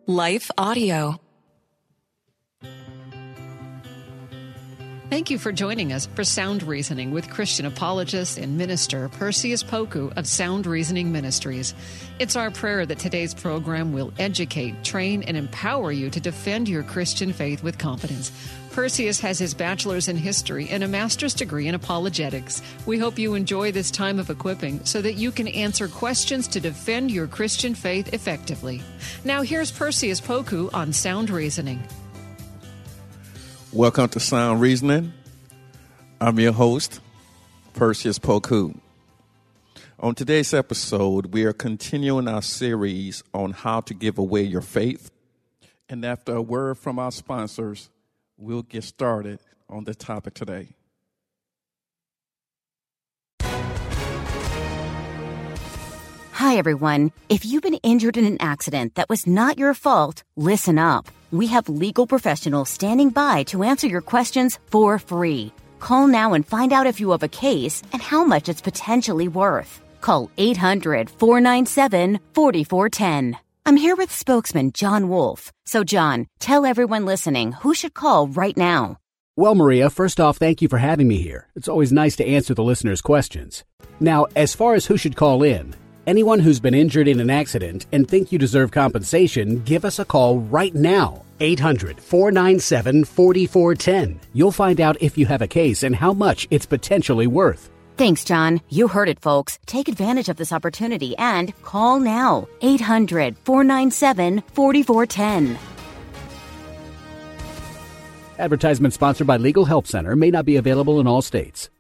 Life Audio. Thank you for joining us for Sound Reasoning with Christian apologist and minister Perseus Poku of Sound Reasoning Ministries. It's our prayer that today's program will educate, train, and empower you to defend your Christian faith with confidence. Perseus has his bachelor's in history and a master's degree in apologetics. We hope you enjoy this time of equipping so that you can answer questions to defend your Christian faith effectively. Now here's Perseus Poku on Sound Reasoning. Welcome to Sound Reasoning. I'm your host, Perseus Poku. On today's episode, we are continuing our series on how to give away your faith. And after a word from our sponsors, we'll get started on the topic today. Hi, everyone. If you've been injured in an accident that was not your fault, listen up. We have legal professionals standing by to answer your questions for free. Call now and find out if you have a case and how much it's potentially worth. Call 800-497-4410. I'm here with spokesman John Wolf. So, John, tell everyone listening who should call right now. Well, Maria, first off, thank you for having me here. It's always nice to answer the listeners' questions. Now, as far as who should call in, anyone who's been injured in an accident and think you deserve compensation, give us a call right now. 800-497-4410. You'll find out if you have a case and how much it's potentially worth. Thanks, John. You heard it, folks. Take advantage of this opportunity and call now. 800-497-4410. Advertisement sponsored by Legal Help Center. May not be available in all states.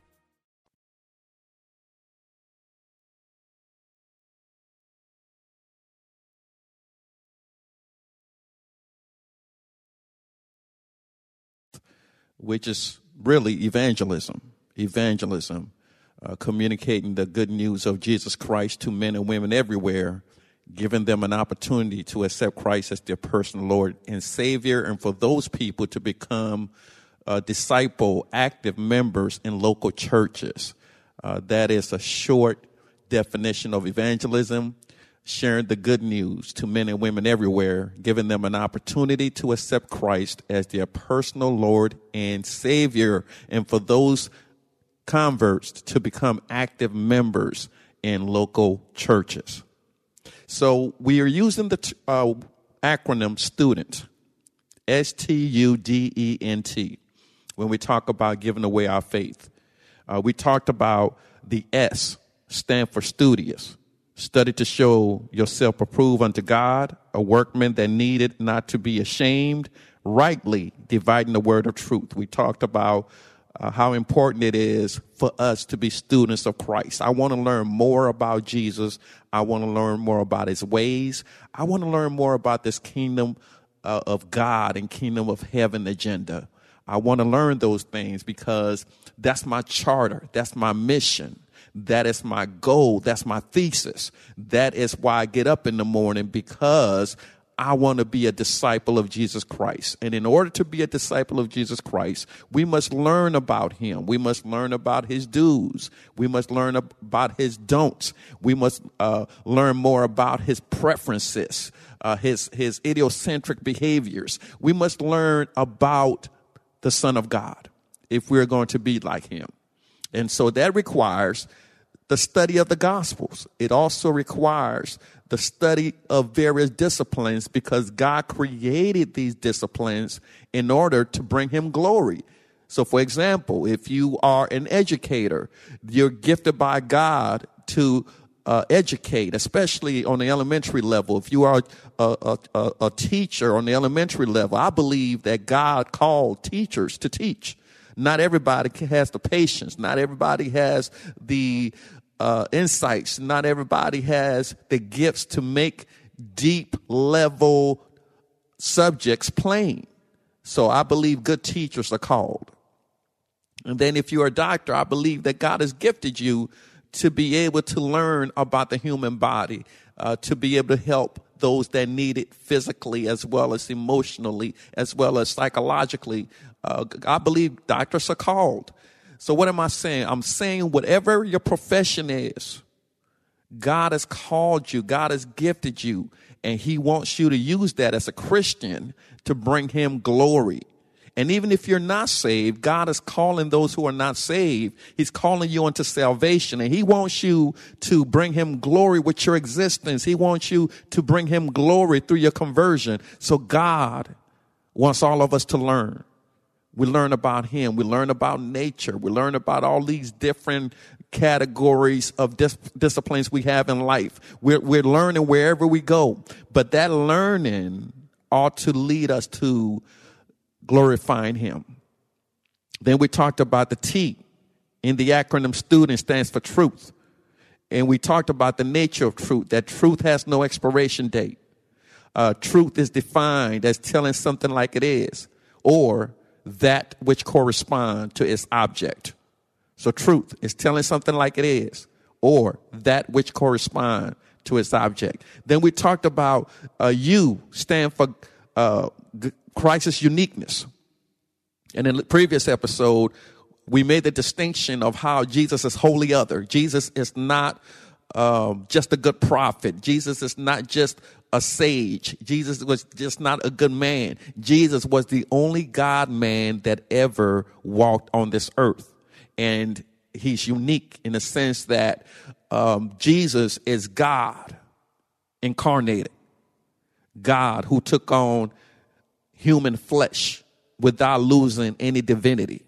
Which is really evangelism, communicating the good news of Jesus Christ to men and women everywhere, giving them an opportunity to accept Christ as their personal Lord and Savior, and for those people to become disciple, active members in local churches. That is a short definition of evangelism. Sharing the good news to men and women everywhere, giving them an opportunity to accept Christ as their personal Lord and Savior, and for those converts to become active members in local churches. So we are using the acronym STUDENT, STUDENT, when we talk about giving away our faith. We talked about the S, stand for studious. Study to show yourself approved unto God, a workman that needed not to be ashamed, rightly dividing the word of truth. We talked about how important it is for us to be students of Christ. I want to learn more about Jesus. I want to learn more about his ways. I want to learn more about this kingdom of God and kingdom of heaven agenda. I want to learn those things because that's my charter. That's my mission. That is my goal. That's my thesis. That is why I get up in the morning, because I want to be a disciple of Jesus Christ. And in order to be a disciple of Jesus Christ, we must learn about him. We must learn about his do's. We must learn about his don'ts. We must learn more about his preferences, his idiosyncratic behaviors. We must learn about the Son of God if we're going to be like him. And so that requires the study of the Gospels. It also requires the study of various disciplines, because God created these disciplines in order to bring him glory. So, for example, if you are an educator, you're gifted by God to educate, especially on the elementary level. If you are a teacher on the elementary level, I believe that God called teachers to teach. Not everybody has the patience. Not everybody has the insights. Not everybody has the gifts to make deep level subjects plain. So I believe good teachers are called. And then if you're a doctor, I believe that God has gifted you to be able to learn about the human body, to be able to help those that need it physically as well as emotionally, as well as psychologically. I believe doctors are called. So what am I saying? I'm saying whatever your profession is, God has called you. God has gifted you. And he wants you to use that as a Christian to bring him glory. And even if you're not saved, God is calling those who are not saved. He's calling you into salvation. And he wants you to bring him glory with your existence. He wants you to bring him glory through your conversion. So God wants all of us to learn. We learn about him. We learn about nature. We learn about all these different categories of disciplines we have in life. We're learning wherever we go. But that learning ought to lead us to glorifying him. Then we talked about the T in the acronym STUDENT stands for truth. And we talked about the nature of truth, that truth has no expiration date. Truth is defined as telling something like it is, or that which corresponds to its object. So truth is telling something like it is, or that which corresponds to its object. Then we talked about U stand for Christ's uniqueness. And in the previous episode, we made the distinction of how Jesus is wholly other. Jesus is not just a good prophet. Jesus is not just a sage. Jesus was just not a good man. Jesus was the only God-man that ever walked on this earth. And he's unique in the sense that Jesus is God incarnated. God who took on human flesh without losing any divinity.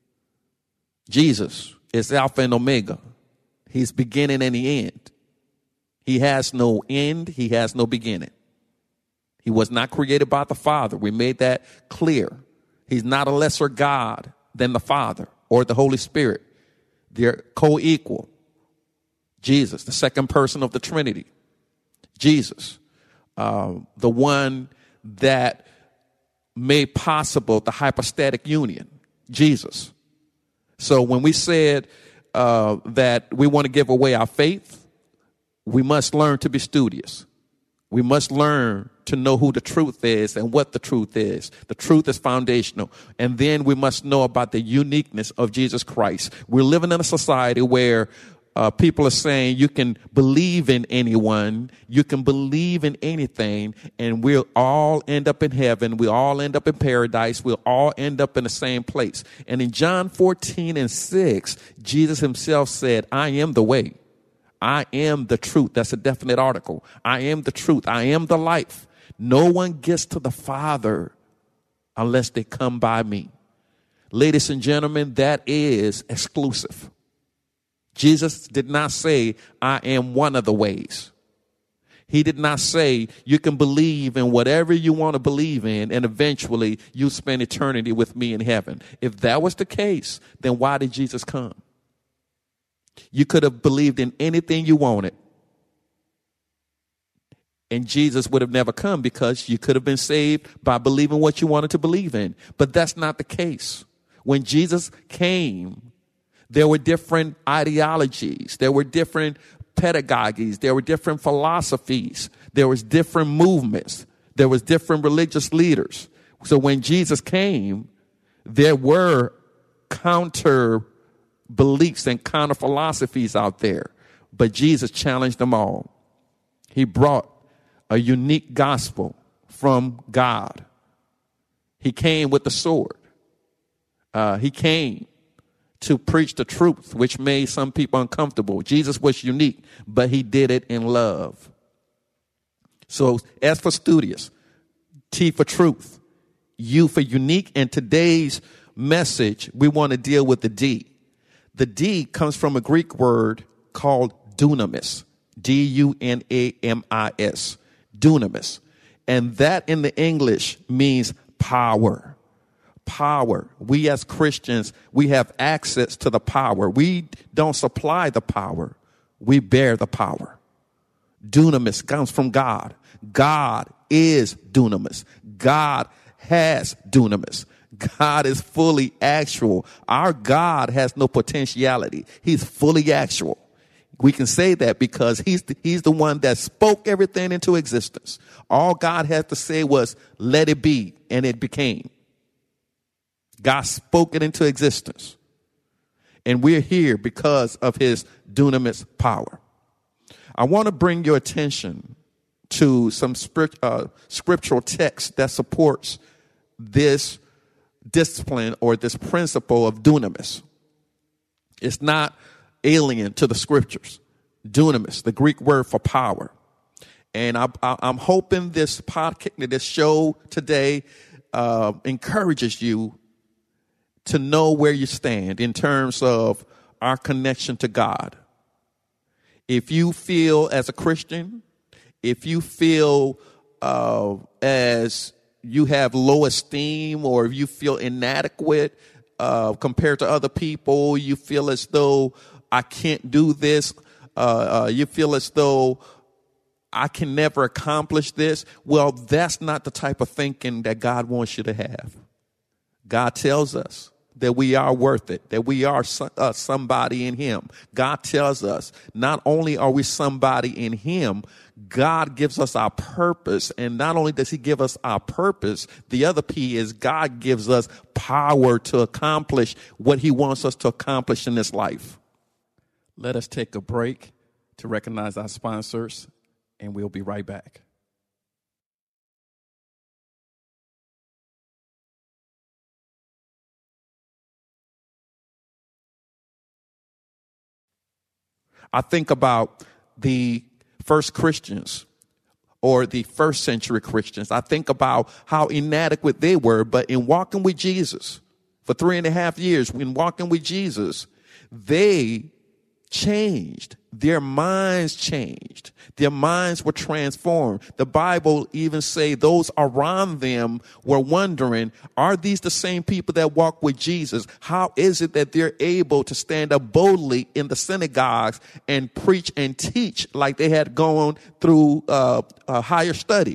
Jesus is Alpha and Omega. He's beginning and the end. He has no end. He has no beginning. He was not created by the Father. We made that clear. He's not a lesser God than the Father or the Holy Spirit. They're co-equal. Jesus, the second person of the Trinity. Jesus, the one that made possible the hypostatic union. Jesus. So when we said that we want to give away our faith, we must learn to be studious. We must learn to know who the truth is and what the truth is. The truth is foundational. And then we must know about the uniqueness of Jesus Christ. We're living in a society where people are saying you can believe in anyone, you can believe in anything, and we'll all end up in heaven. We'll all end up in paradise. We'll all end up in the same place. And in John 14:6, Jesus himself said, I am the way. I am the truth. That's a definite article. I am the truth. I am the life. No one gets to the Father unless they come by me. Ladies and gentlemen, that is exclusive. Jesus did not say, I am one of the ways. He did not say you can believe in whatever you want to believe in and eventually you spend eternity with me in heaven. If that was the case, then why did Jesus come? You could have believed in anything you wanted. And Jesus would have never come because you could have been saved by believing what you wanted to believe in. But that's not the case. When Jesus came, there were different ideologies. There were different pedagogies. There were different philosophies. There was different movements. There was different religious leaders. So when Jesus came, there were counter beliefs and counter philosophies out there. But Jesus challenged them all. He brought a unique gospel from God. He came with the sword. He came to preach the truth, which made some people uncomfortable. Jesus was unique, but he did it in love. So as for studious, T for truth, U for unique, and today's message, we want to deal with the D. The D comes from a Greek word called dunamis, D-U-N-A-M-I-S, dunamis. And that in the English means power. Power. We as Christians, we have access to the power. We don't supply the power. We bear the power. Dunamis comes from God. God is dunamis. God has dunamis. God is fully actual. Our God has no potentiality. He's fully actual. We can say that because he's the one that spoke everything into existence. All God had to say was, let it be, and it became. God spoke it into existence. And we're here because of his dunamis power. I want to bring your attention to some scriptural text that supports this discipline or this principle of dunamis. It's not alien to the scriptures. Dunamis, the Greek word for power. And I'm hoping this podcast, this show today encourages you to know where you stand in terms of our connection to God. If you feel as a Christian, if you feel as you have low esteem, or if you feel inadequate compared to other people, you feel as though I can't do this, you feel as though I can never accomplish this, well, that's not the type of thinking that God wants you to have. God tells us that we are worth it, that we are somebody in him. God tells us not only are we somebody in him, God gives us our purpose. And not only does he give us our purpose, the other P is God gives us power to accomplish what he wants us to accomplish in this life. Let us take a break to recognize our sponsors, and we'll be right back. I think about the first Christians or the first century Christians. I think about how inadequate they were, but in walking with Jesus for 3.5 years, in walking with Jesus, they changed. Their minds changed. Their minds were transformed. The Bible even say those around them were wondering, are these the same people that walk with Jesus? How is it that they're able to stand up boldly in the synagogues and preach and teach like they had gone through a higher study?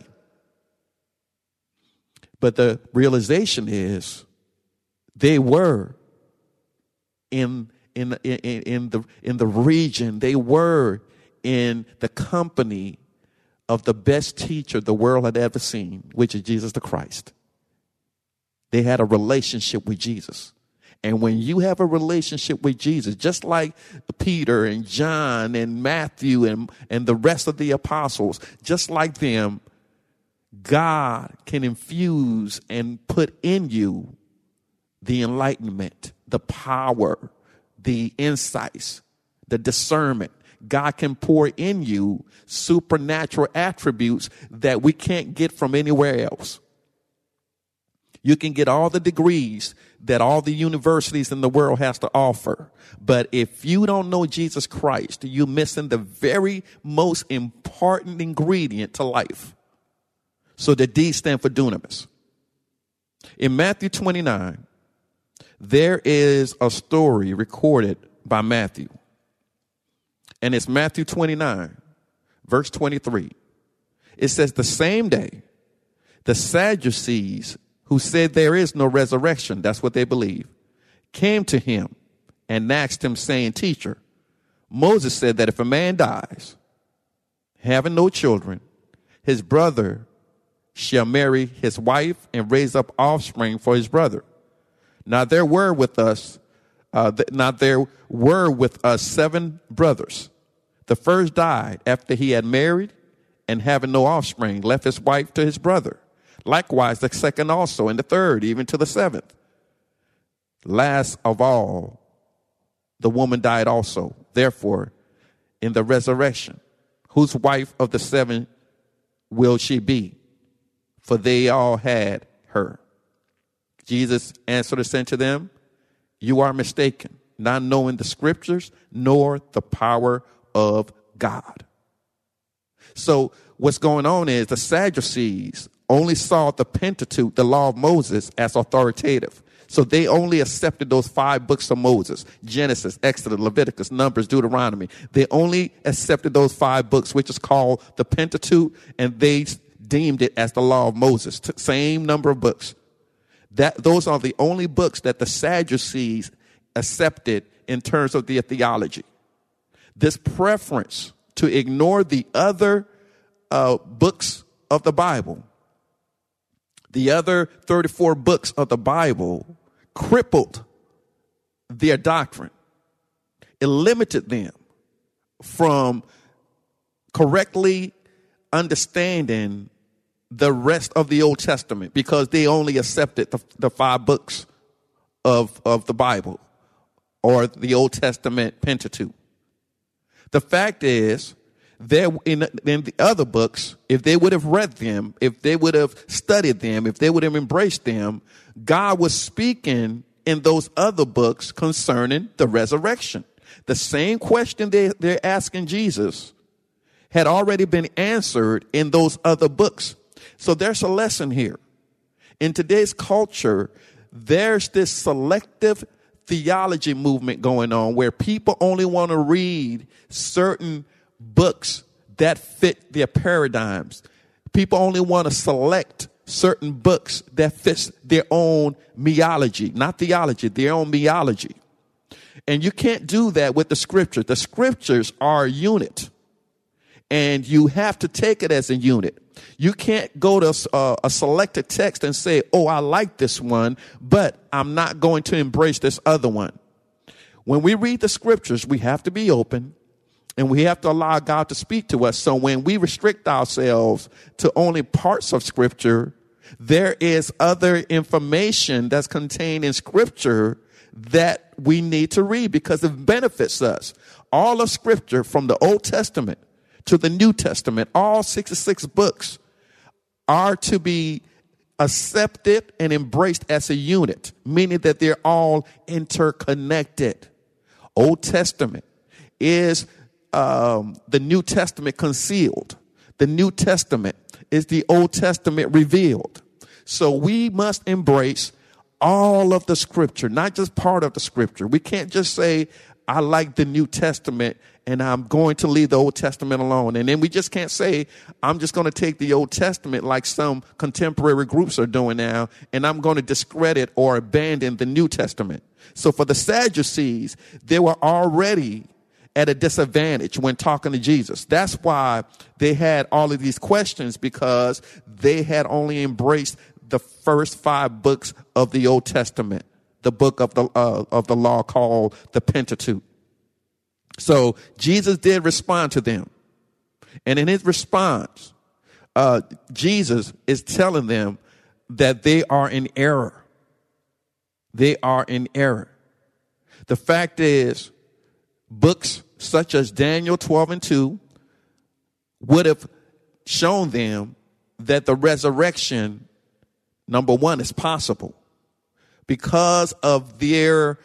But the realization is they were in the region, they were in the company of the best teacher the world had ever seen, which is Jesus the Christ. They had a relationship with Jesus. And when you have a relationship with Jesus, just like Peter and John and Matthew and the rest of the apostles, just like them, God can infuse and put in you the enlightenment, the power, the insights, the discernment. God can pour in you supernatural attributes that we can't get from anywhere else. You can get all the degrees that all the universities in the world has to offer. But if you don't know Jesus Christ, you're missing the very most important ingredient to life. So the D stand for dunamis. In Matthew 29, there is a story recorded by Matthew. And it's Matthew 29, verse 23. It says, the same day, the Sadducees, who said there is no resurrection, that's what they believe, came to him and asked him, saying, Teacher, Moses said that if a man dies, having no children, his brother shall marry his wife and raise up offspring for his brother. Now there were with us 7 brothers. The first died after he had married and having no offspring, left his wife to his brother. Likewise, the second also, and the third, even to the 7th. Last of all, the woman died also. Therefore, in the resurrection, whose wife of the 7 will she be? For they all had her. Jesus answered and said to them, you are mistaken, not knowing the scriptures nor the power of God. So what's going on is the Sadducees only saw the Pentateuch, the law of Moses, as authoritative. So they only accepted those 5 books of Moses, Genesis, Exodus, Leviticus, Numbers, Deuteronomy. They only accepted those 5 books, which is called the Pentateuch, and they deemed it as the law of Moses. Same number of books. Those are the only books that the Sadducees accepted in terms of their theology. This preference to ignore the other books of the Bible, the other 34 books of the Bible, crippled their doctrine. It limited them from correctly understanding the rest of the Old Testament because they only accepted the 5 books of the Bible or the Old Testament Pentateuch. The fact is, there in the other books, if they would have read them, if they would have studied them, if they would have embraced them, God was speaking in those other books concerning the resurrection. The same question they're asking Jesus had already been answered in those other books. So there's a lesson here. In today's culture, there's this selective theology movement going on where people only want to read certain books that fit their paradigms. People only want to select certain books that fits their own meology, not theology, their own meology. And you can't do that with the scriptures. The scriptures are a unit, and you have to take it as a unit. You can't go to a selected text and say, oh, I like this one, but I'm not going to embrace this other one. When we read the scriptures, we have to be open and we have to allow God to speak to us. So when we restrict ourselves to only parts of scripture, there is other information that's contained in scripture that we need to read because it benefits us. All of scripture from the Old Testament to the New Testament, all 66 books are to be accepted and embraced as a unit, meaning that they're all interconnected. Old Testament is the New Testament concealed. The New Testament is the Old Testament revealed. So we must embrace all of the scripture, not just part of the scripture. We can't just say, I like the New Testament and I'm going to leave the Old Testament alone. And then we just can't say, I'm just going to take the Old Testament like some contemporary groups are doing now, and I'm going to discredit or abandon the New Testament. So for the Sadducees, they were already at a disadvantage when talking to Jesus. That's why they had all of these questions, because they had only embraced the first 5 books of the Old Testament, the book of the law called the Pentateuch. So Jesus did respond to them. And in his response, Jesus is telling them that they are in error. They are in error. The fact is, books such as Daniel 12:2 would have shown them that the resurrection, number one, is possible. Because of their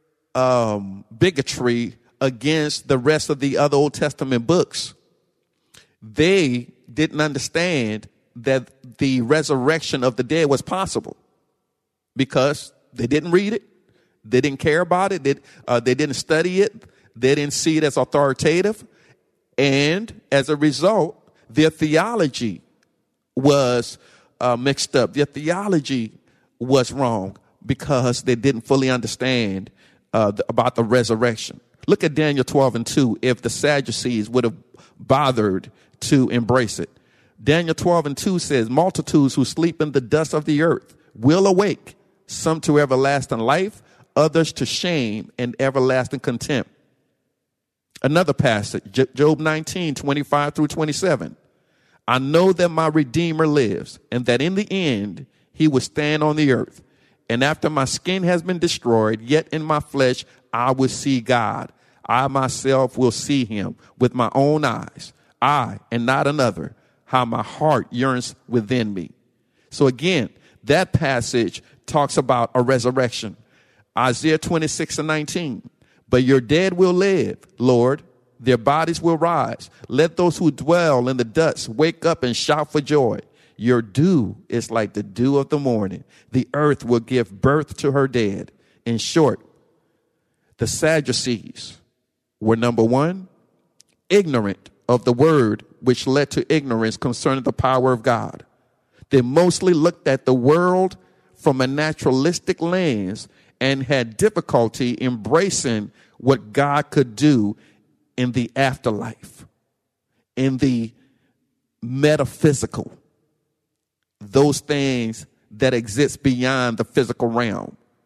bigotry against the rest of the other Old Testament books, they didn't understand that the resurrection of the dead was possible because they didn't read it. They didn't care about it. They didn't study it. They didn't see it as authoritative. And as a result, their theology was mixed up. Their theology was wrong because they didn't fully understand about the resurrection. Look at Daniel 12:2 if the Sadducees would have bothered to embrace it. Daniel 12:2 says, multitudes who sleep in the dust of the earth will awake, some to everlasting life, others to shame and everlasting contempt. Another passage, Job 19:25-27. I know that my Redeemer lives, and that in the end he will stand on the earth. And after my skin has been destroyed, yet in my flesh I will see God. I myself will see him with my own eyes. I and not another. How my heart yearns within me. So again, that passage talks about a resurrection. Isaiah 26:19. But your dead will live, Lord. Their bodies will rise. Let those who dwell in the dust wake up and shout for joy. Your dew is like the dew of the morning. The earth will give birth to her dead. In short, the Sadducees were, number one, ignorant of the word, which led to ignorance concerning the power of God. They mostly looked at the world from a naturalistic lens and had difficulty embracing what God could do in the afterlife, in the metaphysical, those things that exist beyond the physical realm.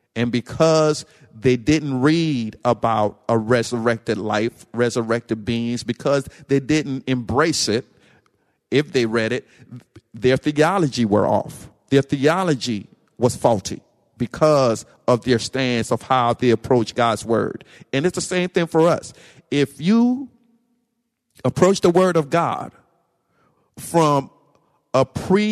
And because they didn't read about a resurrected life, resurrected beings, because they didn't embrace it, if they read it, their theology were off. Their theology was faulty because of their stance of how they approach God's word. And it's the same thing for us. If you approach the word of God from a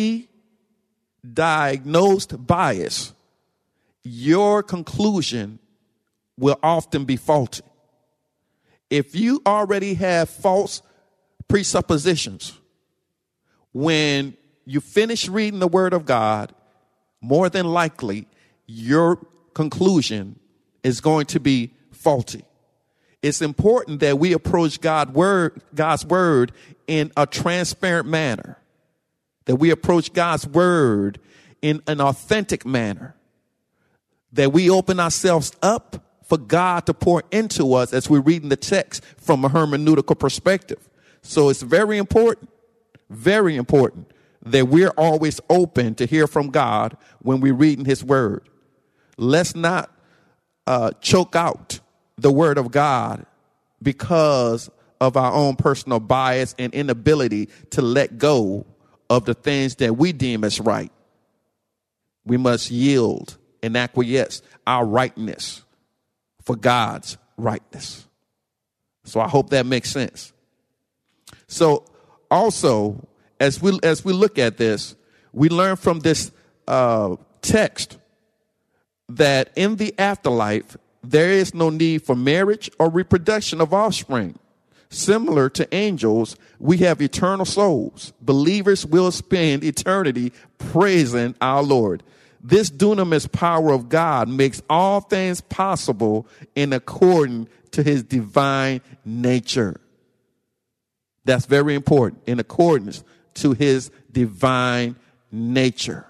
pre-diagnosed bias, your conclusion will often be faulty. If you already have false presuppositions, when you finish reading the word of God, more than likely your conclusion is going to be faulty. It's important that we approach God's word in a transparent manner, that we approach God's word in an authentic manner, that we open ourselves up for God to pour into us as we're reading the text from a hermeneutical perspective. So it's very important that we're always open to hear from God when we're reading his word. Let's not choke out the word of God because of our own personal bias and inability to let go of the things that we deem as right. We must yield and acquiesce our rightness for God's rightness. So I hope that makes sense. So also, as we look at this, we learn from this text that in the afterlife, there is no need for marriage or reproduction of offspring. Similar to angels, we have eternal souls. Believers will spend eternity praising our Lord. This dunamis power of God makes all things possible in accordance to his divine nature. That's very important. In accordance to his divine nature.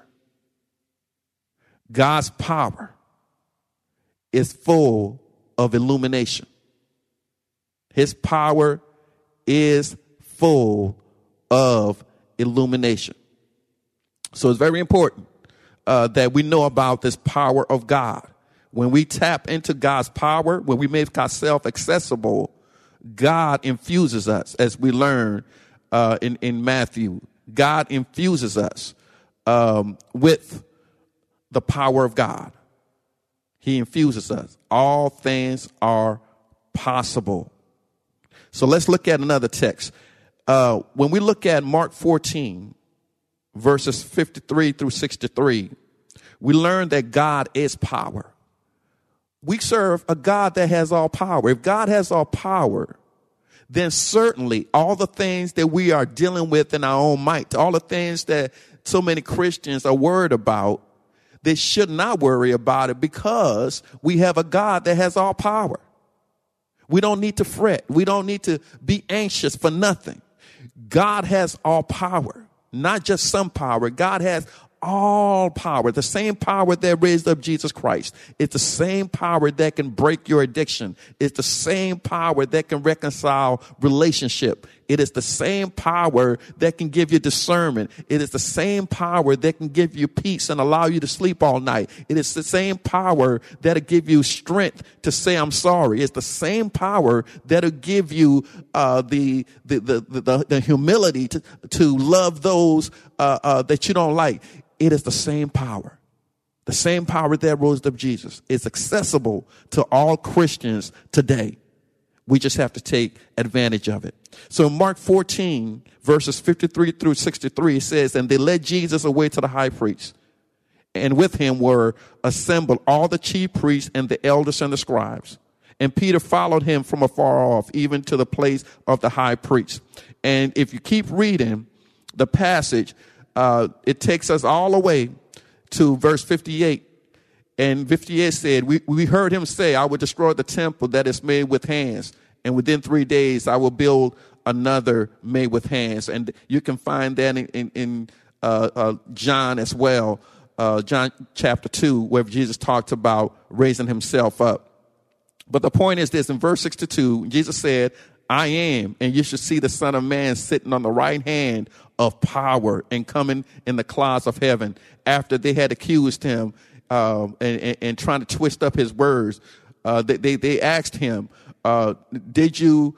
God's power is full of illumination. His power is full of illumination. So it's very important that we know about this power of God. When we tap into God's power, when we make ourselves accessible, God infuses us, as we learn in Matthew. God infuses us with the power of God. He infuses us. All things are possible. So let's look at another text. When we look at Mark 14, verses 53 through 63, we learn that God is power. We serve a God that has all power. If God has all power, then certainly all the things that we are dealing with in our own might, all the things that so many Christians are worried about, they should not worry about it because we have a God that has all power. We don't need to fret. We don't need to be anxious for nothing. God has all power, not just some power. God has all power, the same power that raised up Jesus Christ. It's the same power that can break your addiction. It's the same power that can reconcile relationship. It is the same power that can give you discernment. It is the same power that can give you peace and allow you to sleep all night. It is the same power that'll give you strength to say I'm sorry. It's the same power that'll give you the humility to love those that you don't like. It is the same power. The same power that rose up Jesus is accessible to all Christians today. We just have to take advantage of it. So in Mark 14, verses 53 through 63, it says, and they led Jesus away to the high priest. And with him were assembled all the chief priests and the elders and the scribes. And Peter followed him from afar off, even to the place of the high priest. And if you keep reading the passage, it takes us all the way to verse 58. And 58 said, we heard him say, I will destroy the temple that is made with hands. And within 3 days, I will build another made with hands. And you can find that in John as well, John chapter 2, where Jesus talked about raising himself up. But the point is this, in verse 62, Jesus said, I am, and you should see the Son of Man sitting on the right hand of power and coming in the clouds of heaven. After they had accused him and trying to twist up his words, they asked him, are you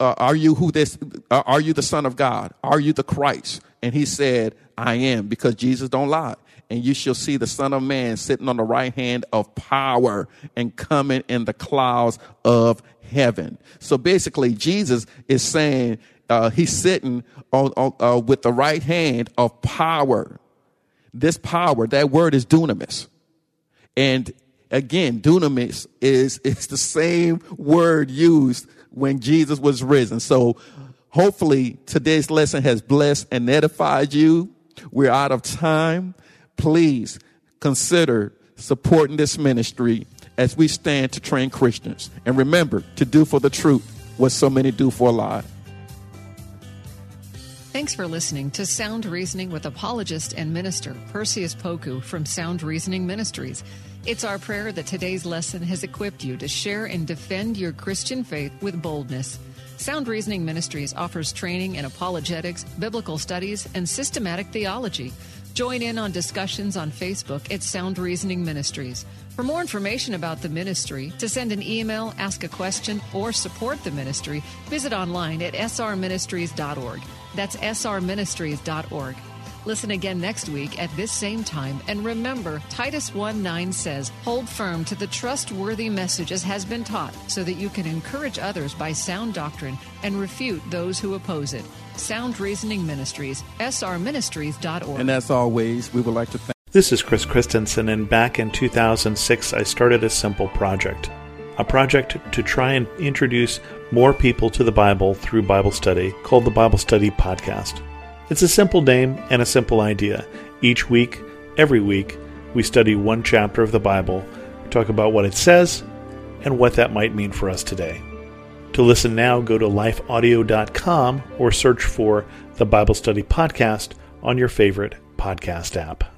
the Son of God? Are you the Christ? And he said, I am, because Jesus don't lie. And you shall see the Son of Man sitting on the right hand of power and coming in the clouds of heaven. So basically, Jesus is saying he's sitting on with the right hand of power. This power, that word is dunamis. And again, dunamis is the same word used when Jesus was risen. So hopefully today's lesson has blessed and edified you. We're out of time. Please consider supporting this ministry as we stand to train Christians. And remember to do for the truth what so many do for a lie. Thanks for listening to Sound Reasoning with apologist and minister Perseus Poku from Sound Reasoning Ministries. It's our prayer that today's lesson has equipped you to share and defend your Christian faith with boldness. Sound Reasoning Ministries offers training in apologetics, biblical studies, and systematic theology. Join in on discussions on Facebook at Sound Reasoning Ministries. For more information about the ministry, to send an email, ask a question, or support the ministry, visit online at srministries.org. That's srministries.org. Listen again next week at this same time. And remember, Titus 1:9 says, hold firm to the trustworthy message as has been taught, so that you can encourage others by sound doctrine and refute those who oppose it. Sound Reasoning Ministries, srministries.org. And as always, we would like to thank... This is Chris Christensen, and back in 2006, I started a simple project. A project to try and introduce more people to the Bible through Bible study called the Bible Study Podcast. It's a simple name and a simple idea. Each week, every week, we study one chapter of the Bible, talk about what it says, and what that might mean for us today. To listen now, go to lifeaudio.com or search for the Bible Study Podcast on your favorite podcast app.